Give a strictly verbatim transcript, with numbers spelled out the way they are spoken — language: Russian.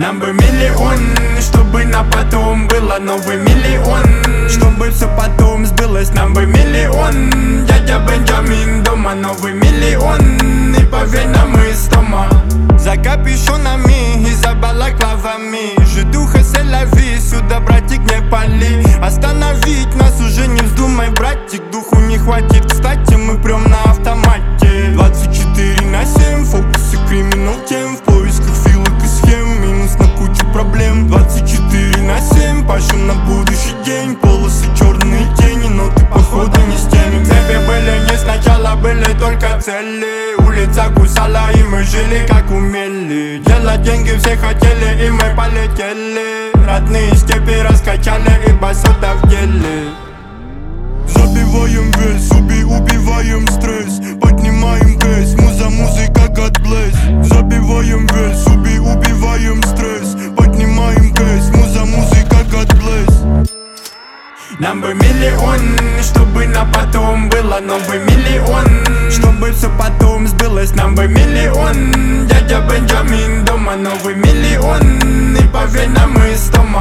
Нам бы миллион, чтобы на потом было новый миллион. Чтобы все потом сбылось, нам бы миллион. Дядя Бенджамин дома, новый миллион. И поверь нам из дома. За капюшонами и за балаклавами житуха c'est la vie, сюда, братик, не пали. Остановить нас уже не вздумай, братик, духу не хватит. Кстати, мы прям на автомате. Двадцать четыре на семь, фокусы, криминал тем. В поисках филок и схем, минус на кучу проблем. Двадцать четыре на семь, пашем на будущий день. Полосы, черные тени, но ты походу не с теми. Цепи были не сначала, были только цели. Улица кусала, и мы жили как умели. Делать деньги все хотели, и мы полетели. Родные степи раскачали, и басота в деле. Забиваем вес, уби, убиваем стресс. Поднимаем кэс, муза, музыка, God bless. Забиваем вес, уби, убиваем стресс. Поднимаем кэс, муза, музыка, God bless. Нам бы миллион, чтобы на потом было новый миллион. Чтобы все потом сбылось, нам бы миллион. Дядя Бенджамин дома, новый миллион. И поверь нам из дома.